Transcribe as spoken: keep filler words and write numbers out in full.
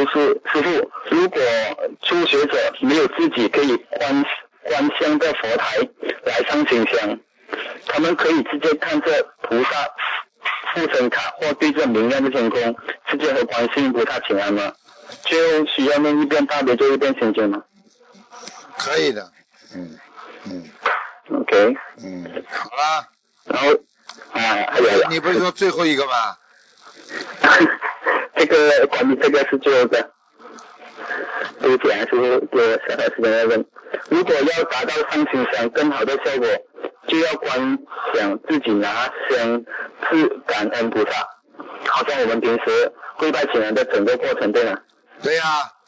就是师父，如果初学者没有自己可以观观香的佛台来上清香，他们可以直接看着菩萨护身卡或对着明亮的天空，直接和观世音菩萨请安吗？就需要念一遍大悲咒一遍心经吗？ 可以的，嗯嗯 ，OK， 嗯，好啦。 然后啊，还有你不是说最后一个吗？ 这个关于这个是最后的，对不起啊，是给我小小时间来问。如果要达到上清香更好的效果，就要观想自己拿香致感恩菩萨，好像我们平时跪拜请安的整个过程，对吗？ 对呀、啊，